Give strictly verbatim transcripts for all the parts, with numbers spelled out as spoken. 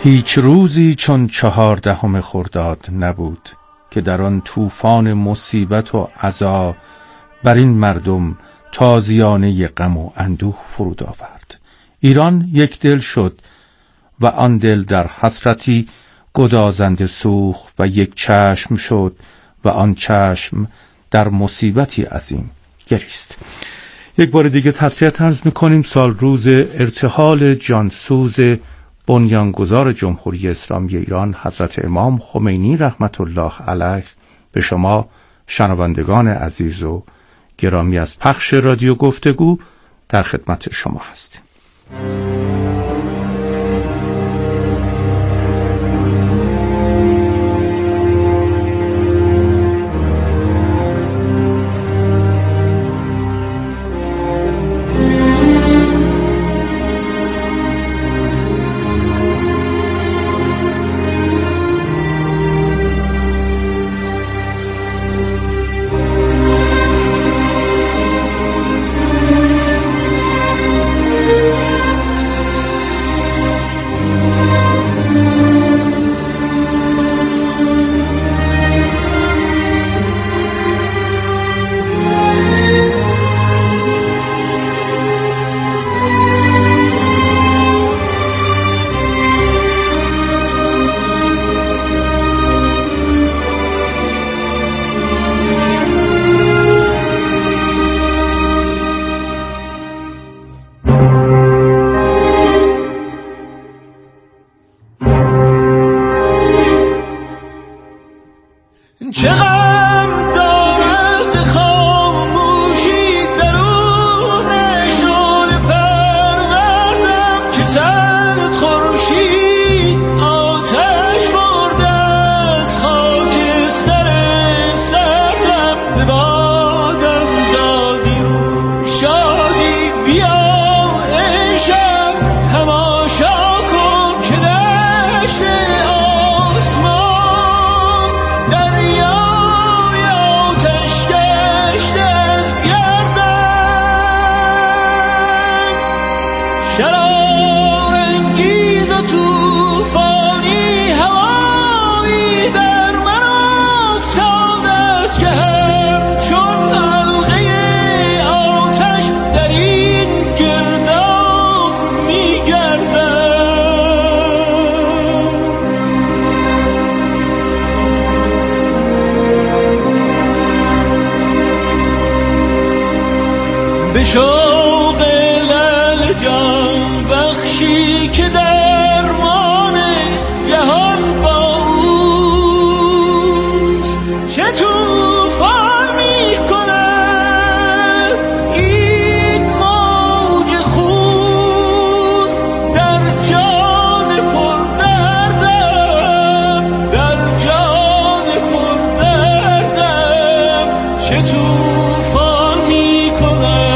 هیچ روزی چون چهاردهم خرداد نبود که در آن طوفان مصیبت و عزا بر این مردم تازیانه غم و اندوه فرود آورد. ایران یک دل شد و آن دل در حسرتی گدازنده سوخت و یک چشم شد و آن چشم در مصیبتی عظیم گریست. یک بار دیگه تسلیت عرض می‌کنیم. سال روز ارتحال جانسوز بنیانگذار جمهوری اسلامی ایران حضرت امام خمینی رحمت الله علیه به شما شنوندگان عزیز و گرامی از پخش رادیو گفتگو در خدمت شما هستیم. به شوق لعل جان بخشی که درمان جهان با اوست، چه طوفان می کند این موج خون در جان پر دردم، در جان پر دردم چه طوفان می کند.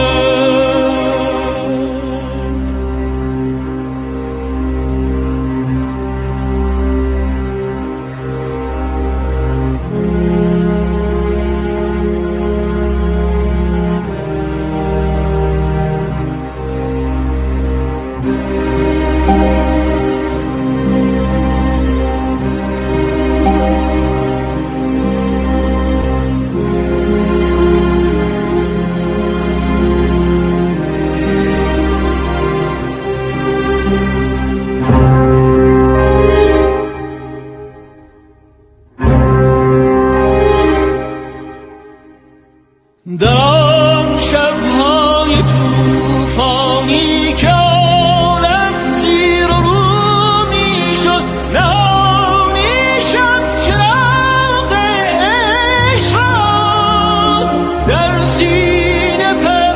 در آن شب‌های طوفانی که عالم زیر و رو می‌شد، نامی شب چراغ عشق را در سینه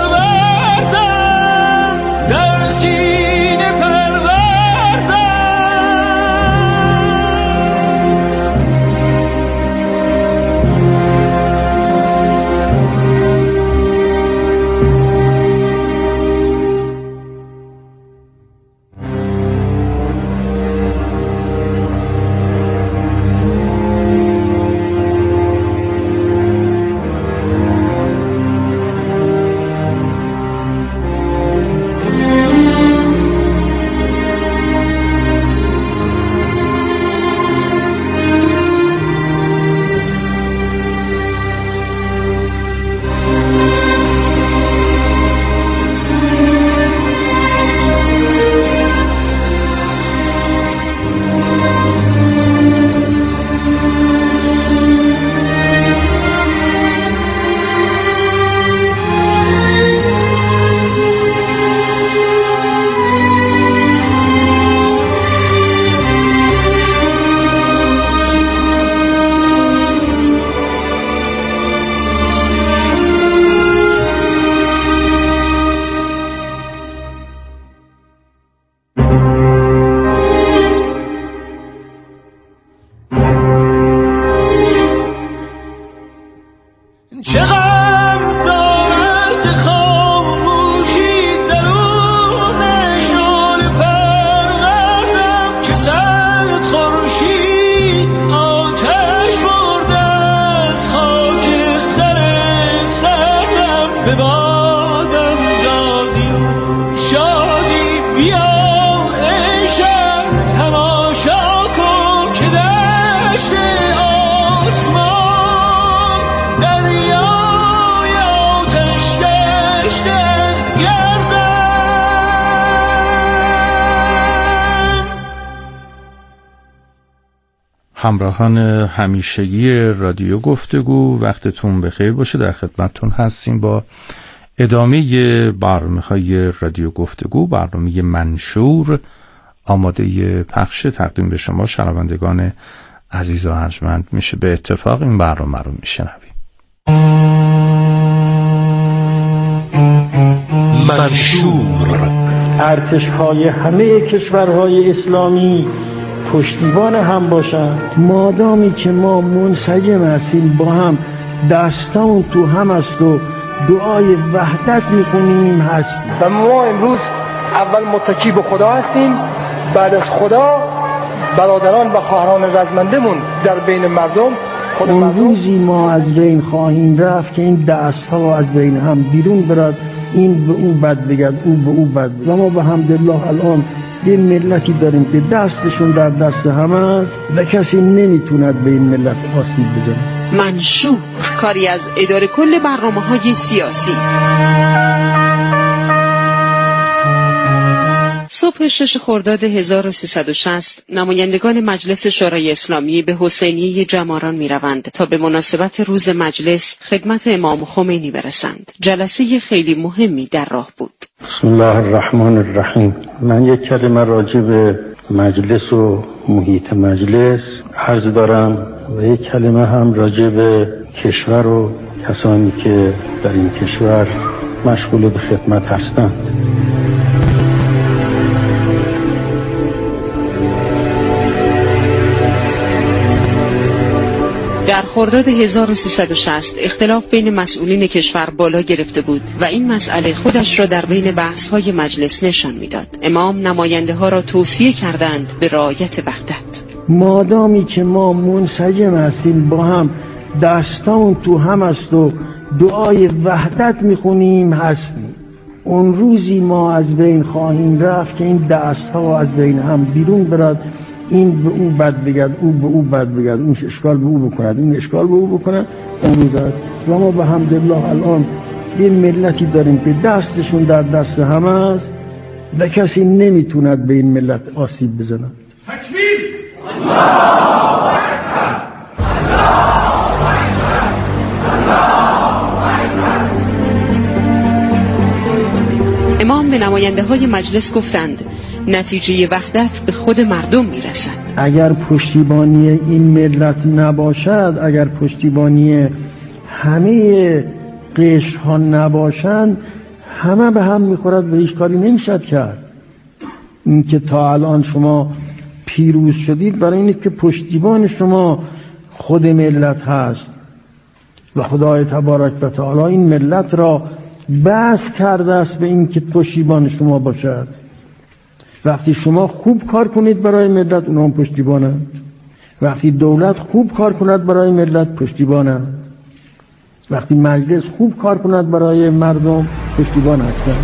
پروردم، در سینه پروردم. بیا ای شب تماشا کن که دشت آسمان دریای آتش گشته از گردن. همراهان همیشگی رادیو گفتگو، وقتتون بخیر باشه. در خدمتتون هستیم با ادامه برنامه‌های رادیو گفتگو، برنامه منشور آماده پخش تقدیم به شما شنوندگان عزیز و ارجمند میشه. به اتفاق این برنامه رو میشنویم. منشور. ارتش‌های همه کشورهای اسلامی پشتیبان هم باشند. مادامی که ما منسجم هستیم، با هم دستان تو هم است و دعای وحدت میکنیم هستیم و ما امروز اول متکی به خدا هستیم، بعد از خدا برادران و خواهران رزمندمون در بین مردم. خود اون روزی ما از بین خواهیم رفت که این دست ها از بین هم بیرون برد، این به او بد بگد، او به او بد. و ما به حمدالله الان یه ملتی داریم که دستشون در دست همه است و کسی نمیتوند به این ملت آسیب بزنه. منشور، کاری از اداره کل برنامه‌های سیاسی. صبح شش خرداد هزار و سیصد و شصت نمایندگان مجلس شورای اسلامی به حسینیه جماران می روند تا به مناسبت روز مجلس خدمت امام خمینی برسند. جلسه خیلی مهمی در راه بود. بسم الله الرحمن الرحیم. من یک کلمه راجع به مجلس و محیط مجلس عرض دارم و یک کلمه هم راجع به کشور و کسانی که در این کشور مشغول به خدمت هستند. در خرداد هزار و سیصد و شصت اختلاف بین مسئولین کشور بالا گرفته بود و این مسئله خودش را در بین بحث‌های مجلس نشان می‌داد. امام نماینده ها را توصیه کردند به رعایت وحدت. مادامی که ما منسجم هستیم، با هم دستان تو هم است و دعای وحدت می‌خونیم هستیم. اون روزی ما از بین خواهیم رفت که این دست‌ها از بین هم بیرون برد، این به او بد بگد، او به او بد بگد، اون اشکال به او بکند، این اشکال به او بکند. اون روز و ما به حمدالله الان یه ملتی داریم که دستشون در دست همه است و کسی نمیتوند به این ملت آسیب بزند. تکبیر! الله اکبر! امام به نماینده های مجلس گفتند نتیجه وحدت به خود مردم میرسد. اگر پشتیبانی این ملت نباشد، اگر پشتیبانی همه قشر ها نباشند، همه به هم میخورد و هیچ کاری نمیشد کرد. این که تا الان شما پیروز شدید برای اینه که پشتیبان شما خود ملت هست و خدای تبارک و تعالی این ملت را بس کرده است به این که پشتیبان شما باشد. وقتی شما خوب کار کنید برای ملت، اونا هم پشتیبانند. وقتی دولت خوب کار کند برای ملت، پشتیبانند. وقتی مجلس خوب کار کند برای مردم، پشتیبان هستند.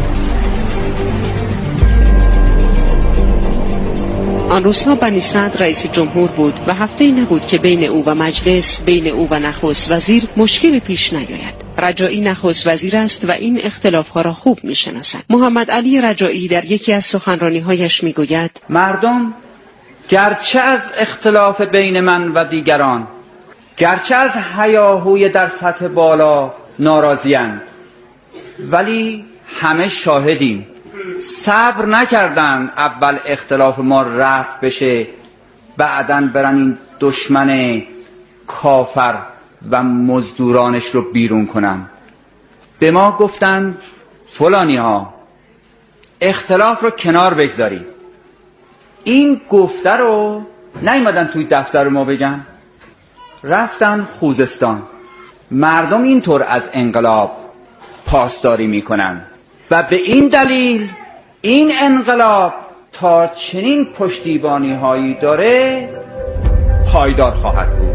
آن روزها بنی سعد رئیس جمهور بود و هفته‌ای نبود که بین او و مجلس، بین او و نخست وزیر مشکل پیش نیاید. رجایی نخست وزیر است و این اختلاف‌ها را خوب می‌شناسد. محمد علی رجایی در یکی از سخنرانی‌هایش می‌گوید: مردم گرچه از اختلاف بین من و دیگران، گرچه از هیاهوی در سطح بالا ناراضی‌اند، ولی همه شاهدیم صبر نکردن اول اختلاف ما رفع بشه، بعدن برن این دشمن کافر و مزدورانش رو بیرون کنن. به ما گفتن فلانی ها اختلاف رو کنار بگذارید. این گفته رو نیومدن توی دفتر ما بگن، رفتن خوزستان. مردم اینطور از انقلاب پاسداری میکنن و به این دلیل این انقلاب تا چنین پشتیبانی هایی داره پایدار خواهد بود.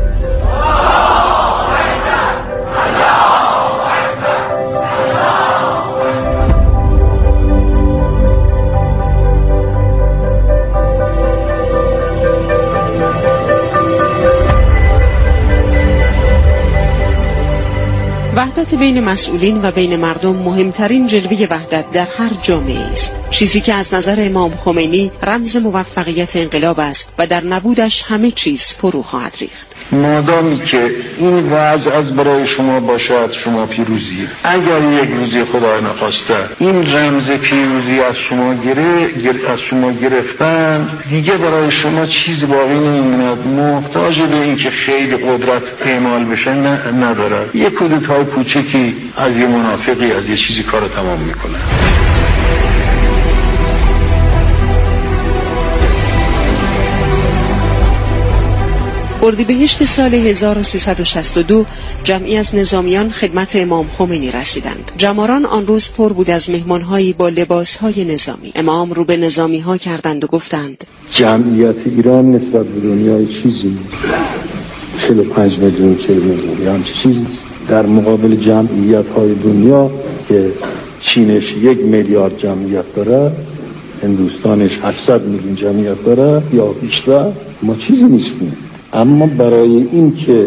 وحدت بین مسئولین و بین مردم مهمترین جلوه وحدت در هر جامعه است، چیزی که از نظر امام خمینی رمز موفقیت انقلاب است و در نبودش همه چیز فرو خواهد ریخت. مادامی که این وضع از برای شما باشد شما پیروزی، اگر یک روزی خدا نخواسته این رمز پیروزی از شما گره از شما گرفتن، دیگه برای شما چیز باقی نمیموند، محتاج به این که خیلی قدرت اعمال بشه نه نداره. یک کودتای کوچکی از یه منافقی از یه چیزی کارو تمام میکنه. اردیبهشت سال هزار و سیصد و شصت و دو جمعی از نظامیان خدمت امام خمینی رسیدند. جماران آن روز پر بود از مهمانهایی با لباسهای نظامی. امام رو به نظامی ها کردند و گفتند جمعیت ایران نسبت به دنیای چیزی نیست، چهل و پنج میلیون چهل میلیون یا همچه چیزی نیست در مقابل جمعیت های دنیا که چینش یک میلیارد جمعیت داره، هندوستانش هشتصد میلیون جمعیت داره یا بیشتر، ما چیزی نیستیم. اما برای این که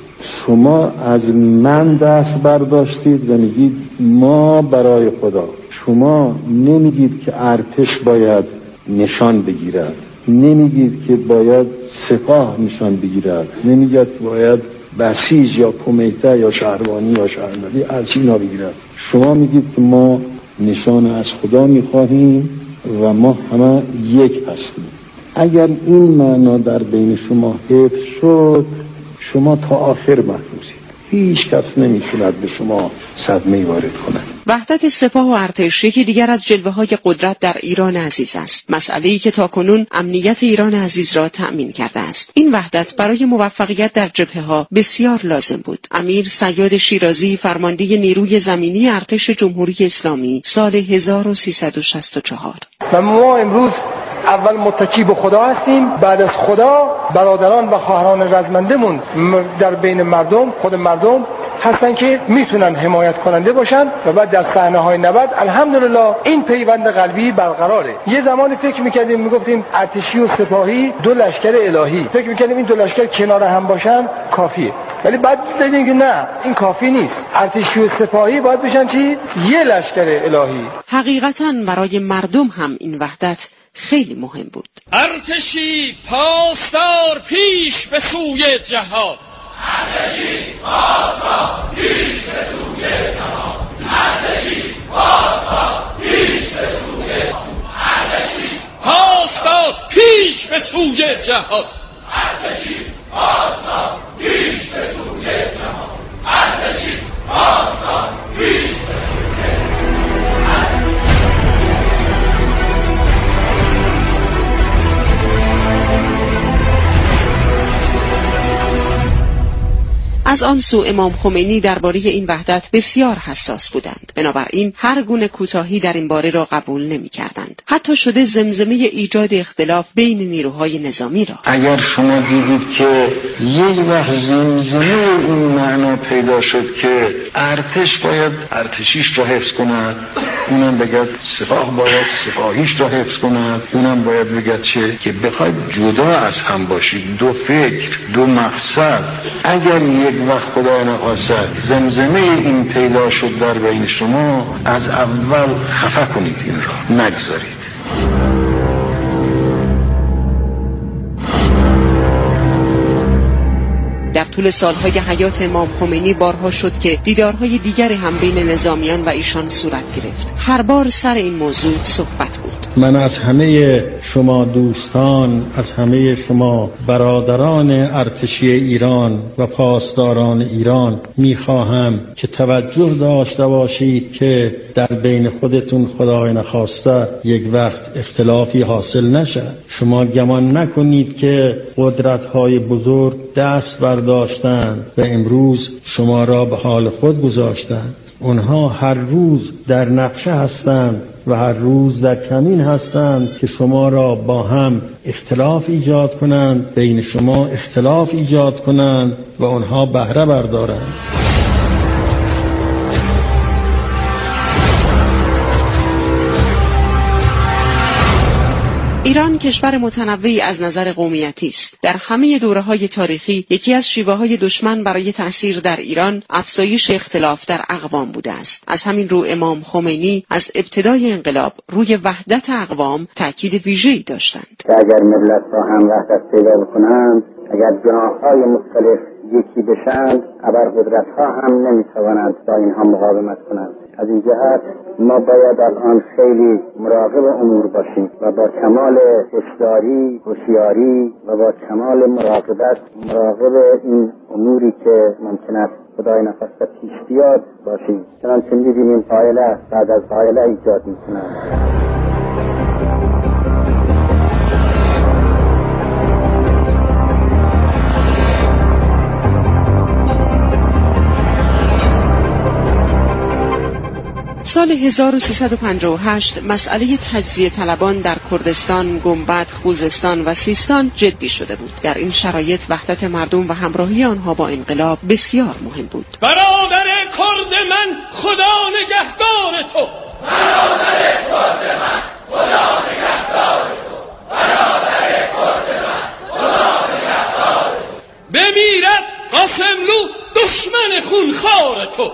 شما از من دست برداشتید و میگید ما برای خدا، شما نمیگید که ارتش باید نشان بگیرد، نمیگید که باید سپاه نشان بگیرد، نمیگید که باید بسیج یا کمیته یا شهربانی یا شهرنشین هرچی اینا بگیرد. شما میگید که ما نشان از خدا میخواهیم و ما همه یک هستیم. اگر این معنا در بین شما حفظ شد، شما تا آخر محفوظید، هیچ کس نمیتوند به شما صدمه وارد کند. وحدت سپاه و ارتش یکی دیگر از جلوه‌های قدرت در ایران عزیز است، مسئله‌ای که تاکنون امنیت ایران عزیز را تأمین کرده است. این وحدت برای موفقیت در جبهه‌ها بسیار لازم بود. امیر صیاد شیرازی فرمانده نیروی زمینی ارتش جمهوری اسلامی سال هزار و سیصد و شصت و چهار. و ما امروز اول متکی به خدا هستیم، بعد از خدا برادران و خواهران رزمندمون در بین مردم، خود مردم هستن که میتونن حمایت کننده باشن و بعد در صحنه های نبرد الحمدلله این پیوند قلبی برقراره. یه زمانی فکر میکردیم میگفتیم ارتشی و سپاهی دو لشکر الهی، فکر میکردیم این دو لشکر کنار هم باشن کافیه، ولی بعد دیدیم که نه، این کافی نیست. ارتشی و سپاهی باید بشن چی؟ یه لشکر الهی. حقیقتاً برای مردم هم این وحدت خیلی مهم بود. ارتشی پاسدار پیش به سوی جهان، ارتشی پاسدار پیش به سوی جهان، ارتشی پاسدار پیش به سوی جهان، ارتشی پاسدار پیش به سوی جهان، ارتشی پاسدار پیش به سوی جهان، ارتشی پاسدار پیش به سوی از آن سو امام خمینی درباره این وحدت بسیار حساس بودند. بنابراین هر گونه کوتاهی در این باره را قبول نمی‌کردند. حتی شده زمزمه ایجاد اختلاف بین نیروهای نظامی را. اگر شما دیدید که یک وقت زمزمه این معنا پیدا شد که ارتش باید ارتشیش را حفظ کند، اونم بگد سپاه باید سپاهیش را حفظ کند، اونم باید بگد چه که بخواید جدا از هم باشید، دو فکر، دو مقصد. اگر یک وقت خدا نخواسته زمزمه این پیدا شد در بین شما، از اول خفه کنید، این را نگذارید. در طول سالهای حیات امام خمینی بارها شد که دیدارهای دیگری هم بین نظامیان و ایشان صورت گرفت. هر بار سر این موضوع صحبت بود. من از همه شما دوستان، از همه شما برادران ارتشی ایران و پاسداران ایران میخواهم که توجه داشته باشید که در بین خودتون خدای نخواسته یک وقت اختلافی حاصل نشه. شما گمان نکنید که قدرت‌های بزرگ دست برداشتند و امروز شما را به حال خود گذاشتند. اونها هر روز در نقشه هستند و هر روز در کمین هستند که شما را با هم اختلاف ایجاد کنند، بین شما اختلاف ایجاد کنند و اونها بهره بردارند. ایران کشور متنوعی از نظر قومیتی است. در همه دوره‌های تاریخی یکی از شیوه‌های دشمن برای تأثیر در ایران افزایش اختلاف در اقوام بوده است. از همین رو امام خمینی از ابتدای انقلاب روی وحدت اقوام تاکید ویژه‌ای داشتند. اگر ملت‌ها هم وحدت پیدا بکنند، اگر جناح‌های مختلف یکی بشند، ابرقدرت‌ها هم نمی‌توانند با اینها مقاومت کنند. از این جهت ما باید الان خیلی مراقب امور باشیم و با کمال هوشیاری، هوشیاری و با کمال مراقبت مراقب این اموری که ممکن است خدای نخواسته پیش بیاد باشیم. چنانچه می‌بینیم فاعله بعد از فاعله ایجاد می‌کنند. سال هزار و سیصد و پنجاه و هشت مسئله تجزیه طلبان در کردستان، گنبد، خوزستان و سیستان جدی شده بود. در این شرایط وحدت مردم و همراهی آنها با انقلاب بسیار مهم بود. برادر کرد من خدا نگهدار تو، برادر کرد من خدا نگهدار تو، برادر کرد من خدا نگهدار تو. بمیرد قاسملو دشمن خونخوار تو،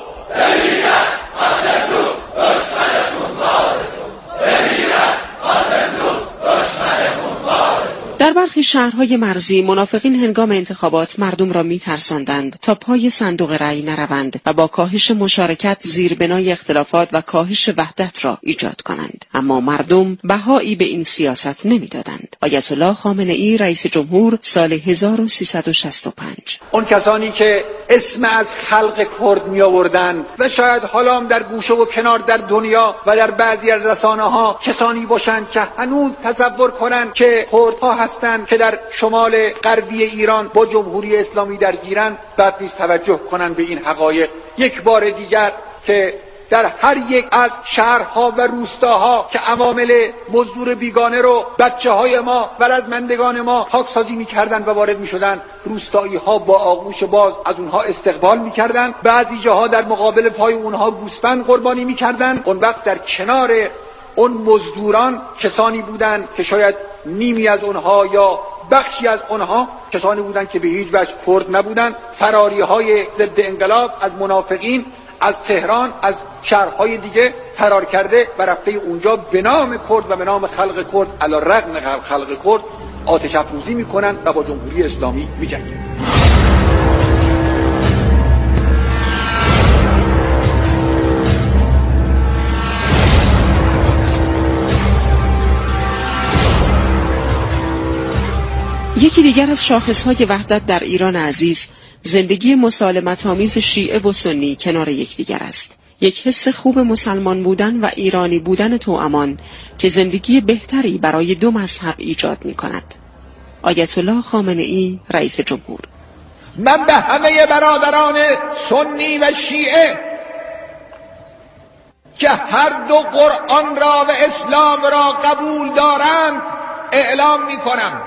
بمیرد قاسملو دشمن خونخوار تو، بمیرد قاسملو دشمن خونخوار تو. در برخی شهرهای مرزی منافقین هنگام انتخابات مردم را می‌ترساندند تا پای صندوق رأی نروند و با کاهش مشارکت زیربنای اختلافات و کاهش وحدت را ایجاد کنند. اما مردم بهایی به این سیاست نمی‌دادند. آیت الله خامنه‌ای رئیس جمهور سال هزار و سیصد و شصت و پنج. اون کسانی که اسم از خلق کرد می آوردند و شاید حالا هم در گوشه و کنار در دنیا و در بعضی از رسانه‌ها کسانی باشند که هنوز تصور کنند که کردها هستند که در شمال غربی ایران با جمهوری اسلامی درگیرند، بعد نیز توجه کنند به این حقایق. یک بار دیگر که در هر یک از شهرها و روستاها که عوامل مزدور بیگانه رو بچه‌های ما و رزمندگان ما پاکسازی می‌کردند و وارد می‌شدند، روستایی‌ها با آغوش باز از اونها استقبال می‌کردند. بعضی جاها در مقابل پای اونها گوسفند قربانی می‌کردند. اون وقت در کنار اون مزدوران کسانی بودند که شاید نیمی از اونها یا بخشی از اونها کسانی بودند که به هیچ وجه کرد نبودند. فراری‌های ضد انقلاب از منافقین از تهران، از شهرهای دیگه فرار کرده و رفته اونجا به نام کرد و به نام خلق کرد علی رغم خلق کرد آتش افروزی میکنن و با جمهوری اسلامی میجنگن. یکی دیگر از شاخصهای وحدت در ایران عزیز زندگی مسالمت‌آمیز شیعه و سنی کنار یکدیگر است. یک حس خوب مسلمان بودن و ایرانی بودن توامان که زندگی بهتری برای دو مذهب ایجاد می‌کند. آیت الله خامنه‌ای رئیس جمهور. من به همه برادران سنی و شیعه که هر دو قرآن را و اسلام را قبول دارند اعلام می‌کنم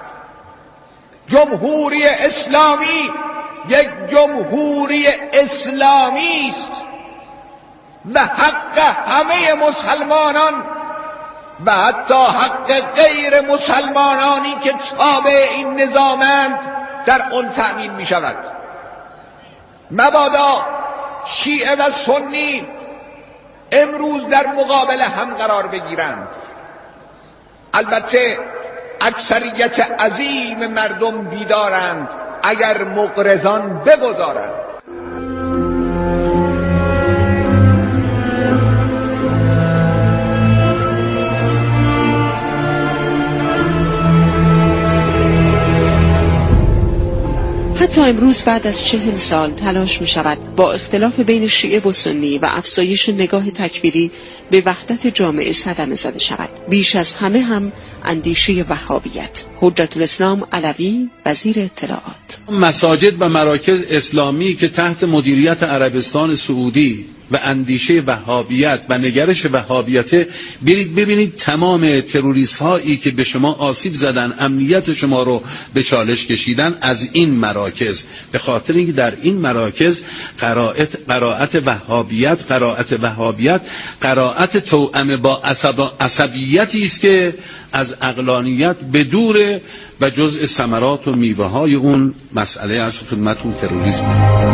جمهوری اسلامی یک جمهوری اسلامی است و حق همه مسلمانان و حتی حق غیر مسلمانانی که تابع این نظامند در آن تأمین می شود. مبادا شیعه و سنی امروز در مقابل هم قرار بگیرند. البته اکثریت عظیم مردم بیدارند اگر مقرضان بگذارند. حتی امروز بعد از چهل سال تلاش می شود با اختلاف بین شیعه و سنی و افزایش نگاه تکفیری به وحدت جامعه صدمه زده شود. بیش از همه هم اندیشه وهابیت. حجت الاسلام علوی وزیر اطلاعات. مساجد و مراکز اسلامی که تحت مدیریت عربستان سعودی و اندیشه وهابیت و نگرش وهابیت، برید ببینید تمام تروریست هایی که به شما آسیب زدن، امنیت شما رو به چالش کشیدن، از این مراکز، به خاطر اینکه در این مراکز قرائت قرائت وهابیت قرائت وهابیت قرائت توأم با عصب عصبیتی است که از عقلانیت بدوره و جزء ثمرات و میوه های اون مسئله از خدمتون تروریسم.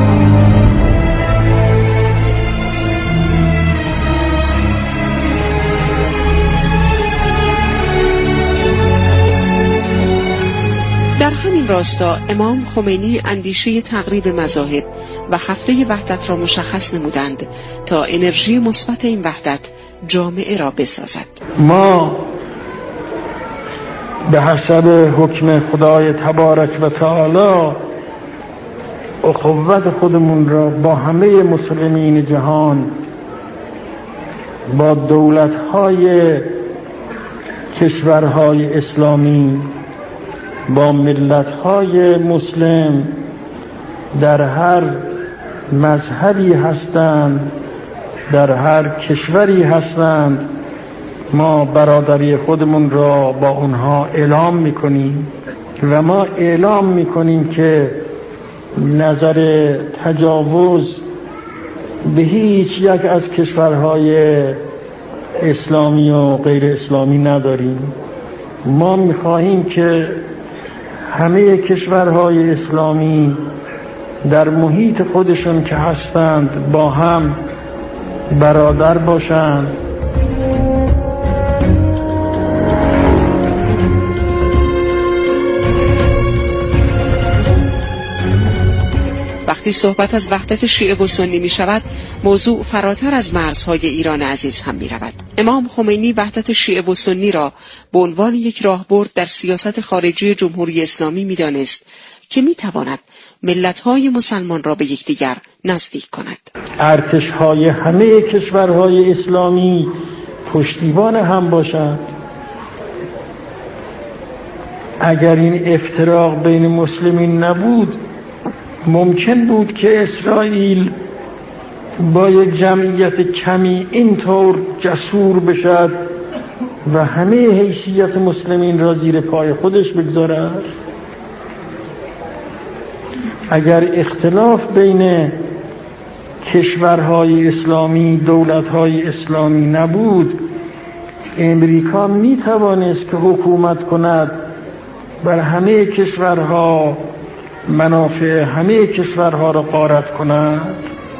در همین راستا امام خمینی اندیشه تقریب مذاهب و هفته وحدت را مشخص نمودند تا انرژی مثبت این وحدت جامعه را بسازد. ما به حسب حکم خدای تبارک و تعالی اخوت خودمون را با همه مسلمین جهان، با دولت‌های کشورهای اسلامی، با ملت‌های مسلم در هر مذهبی هستند، در هر کشوری هستند، ما برادری خودمون را با اونها اعلام میکنیم و ما اعلام میکنیم که نظر تجاوز به هیچ یک از کشورهای اسلامی و غیر اسلامی نداریم. ما میخواهیم که همه کشورهای اسلامی در محیط خودشون که هستند با هم برادر باشند. وقتی صحبت از وحدت شیعه و سنی می شود، موضوع فراتر از مرزهای ایران عزیز هم می رود. امام خمینی وحدت شیعه و سنی را به عنوان یک راهبرد در سیاست خارجی جمهوری اسلامی می دانست که می تواند ملت‌های مسلمان را به یکدیگر نزدیک کند. ارتش‌های همه کشورهای اسلامی پشتیبان هم باشند. اگر این افتراق بین مسلمین نبود، ممکن بود که اسرائیل با یک جمعیت کمی اینطور جسور بشد و همه حیثیت مسلمین را زیر پای خودش بگذارد. اگر اختلاف بین کشورهای اسلامی، دولتهای اسلامی نبود، امریکا می توانست که حکومت کند بر همه کشورها، منافع همه کشورها را غارت کند.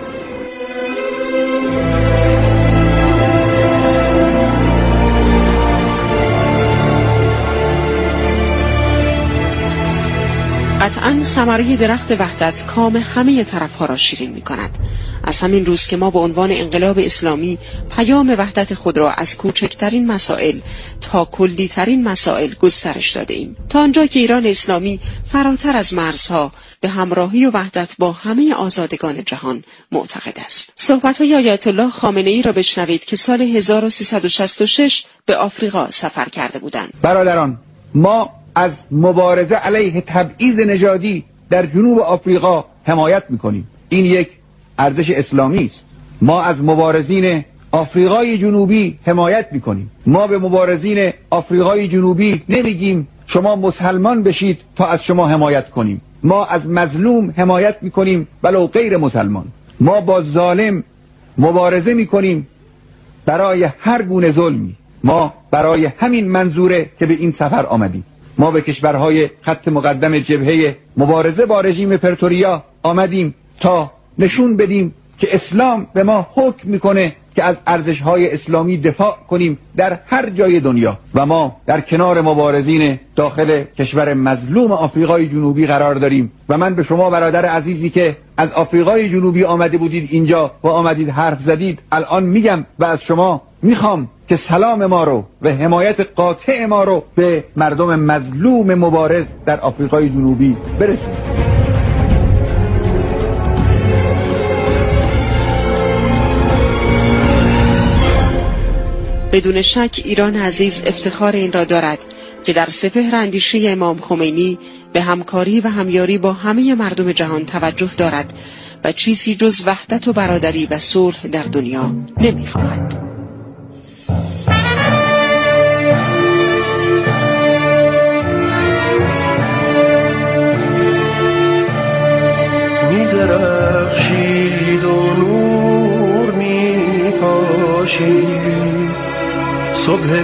قطعاً ثمره درخت وحدت کام همه طرفها را شیرین می کند. از همین روز که ما به عنوان انقلاب اسلامی پیام وحدت خود را از کوچکترین مسائل تا کلیترین مسائل گسترش داده ایم، تا آنجا که ایران اسلامی فراتر از مرزها به همراهی و وحدت با همه آزادگان جهان معتقد است. صحبت‌های آیت الله خامنه‌ای را بشنوید که سال هزار و سیصد و شصت و شش به آفریقا سفر کرده بودند. برادران، ما از مبارزه علیه تبعیض نژادی در جنوب آفریقا حمایت میکنیم. این یک ارزش اسلامی است. ما از مبارزین آفریقای جنوبی حمایت میکنیم. ما به مبارزین آفریقای جنوبی نمیگیم شما مسلمان بشید تا از شما حمایت کنیم. ما از مظلوم حمایت میکنیم ولو غیر مسلمان. ما با ظالم مبارزه میکنیم برای هر گونه ظلمی. ما برای همین منظوره که به این سفر آمدیم. ما به کشورهای خط مقدم جبهه مبارزه با رژیم پرتوریا آمدیم تا نشون بدیم که اسلام به ما حکم میکنه که از ارزش‌های اسلامی دفاع کنیم در هر جای دنیا و ما در کنار مبارزین داخل کشور مظلوم آفریقای جنوبی قرار داریم. و من به شما برادر عزیزی که از آفریقای جنوبی آمده بودید اینجا و آمدید حرف زدید الان میگم و از شما میخوام که سلام ما رو و حمایت قاطع ما رو به مردم مظلوم مبارز در آفریقای جنوبی برسونید. بدون شک ایران عزیز افتخار این را دارد که در سپهر اندیشه امام خمینی به همکاری و همیاری با همه مردم جهان توجه دارد و چیزی جز وحدت و برادری و صلح در دنیا نمی‌خواهد. می‌درخشید و نور می‌پاشید، صبح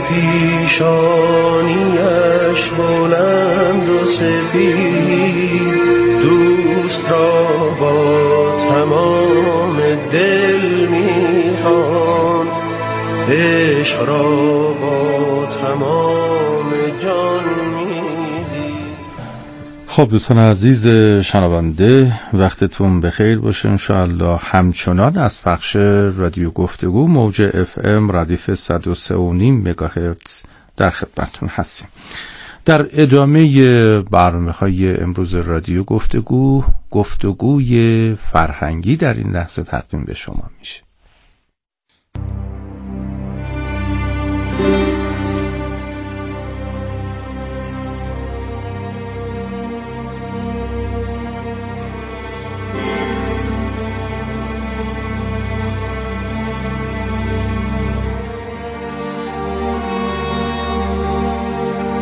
پیشانیش بلند و سفید، دوست را با تمام دل می‌خواند، عشق را با تمام جان می‌دید. خب دوستان عزیز شنونده، وقتتون بخیر باشه. انشاءالله همچنان از پخش رادیو گفتگو موج اف ام ردیف صد و سه و نیم مگاهرتز در خدمتتون هستیم. در ادامه برنامه‌های امروز رادیو گفتگو، گفتگوی فرهنگی در این لحظه تقدیم به شما میشه.